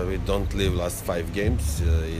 we don't live last 5 games.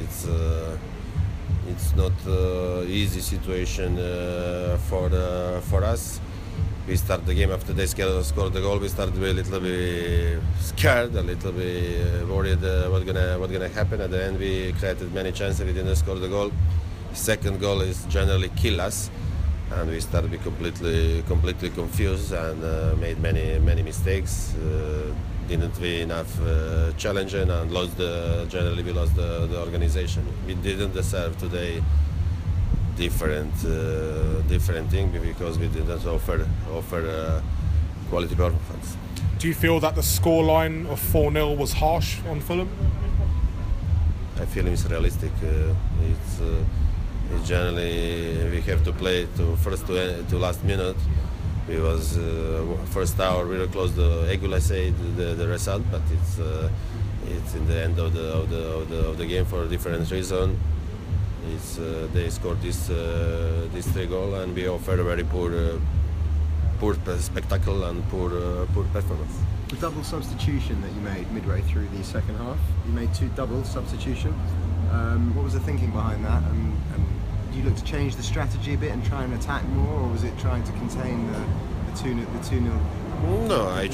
It's not easy situation for us. We start the game after they scored the goal. We start to be a little bit scared, a little bit worried what's gonna happen. At the end, we created many chances. We didn't score the goal. Second goal is generally kill us, and we start to be completely confused and made many mistakes. Didn't win enough challenging and generally we lost the organization. We didn't deserve today different thing because we didn't offer quality performance. Do you feel that the scoreline of 4-0 was harsh on Fulham? I feel it's realistic. It's generally we have to play to last minute. We was first hour really close to equalize the result, but it's in the end of the game for a different reason. They scored this 3 goals and we offered a very poor spectacle and poor performance. The double substitution that you made midway through the second half, you made 2 double substitutions. What was the thinking behind that? And did you look to change the strategy a bit and try and attack more, or was it trying to contain the 2-0? No, I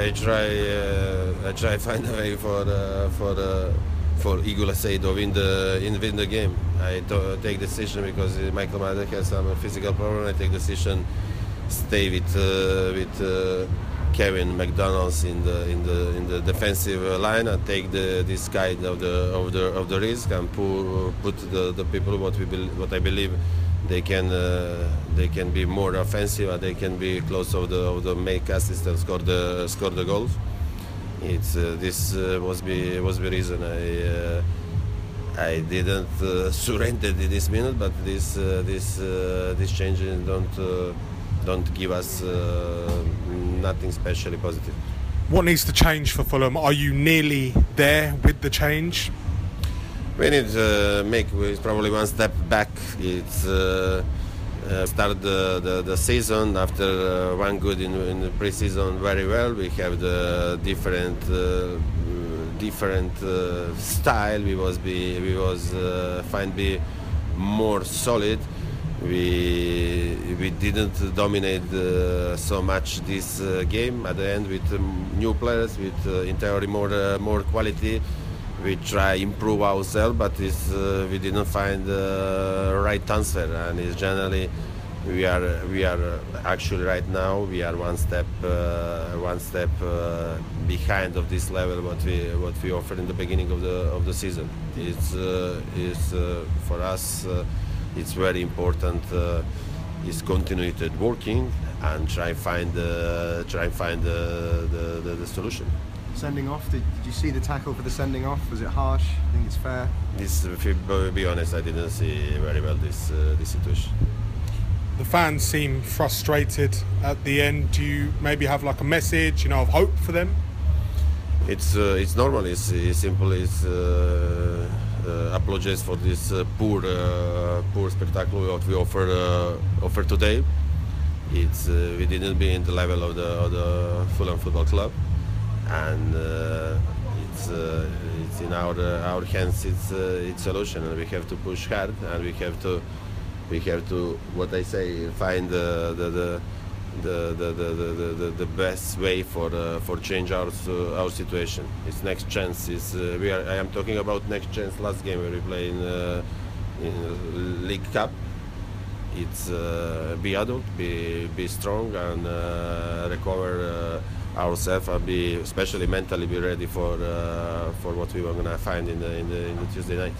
try find a way for Eagle Assaid to win the game. I take decision because Michael Madden has some physical problem. I take decision stay with Kevin McDonald's in the defensive line and take this kind of the risk and put the people what I believe they can be more offensive and they can be close of the make assist and score the goals. This was the reason I didn't surrender in this minute, but this changes don't give us nothing specially positive. What needs to change for Fulham? Are you nearly there with the change? We need to make probably one step back. It's start the season after one good in the pre-season very well. We have the different style. We was find be more solid. We didn't dominate so much this game. At the end, with new players, with in theory more quality, we try improve ourselves, but we didn't find the right transfer. And it's generally we are actually right now we are one step behind of this level what we offered in the beginning of the season. It's for us. It's very important. Is continued working and try find the solution. Sending off. Did you see the tackle for the sending off? Was it harsh? I think it's fair. To be honest, I didn't see very well this situation. The fans seem frustrated at the end. Do you maybe have like a message, of hope for them? It's normal. It's simple. It's apologize for this poor spectacle what we offer today. We didn't be in the level of the Fulham Football Club, and it's in our hands. It's solution, and we have to push hard, and we have to what I say find the best way for change our situation. It's next chance. I am talking about next chance. Last game we play in League Cup. It's be adult, be strong, and recover ourselves, and be especially mentally be ready for what we were gonna find in the Tuesday night.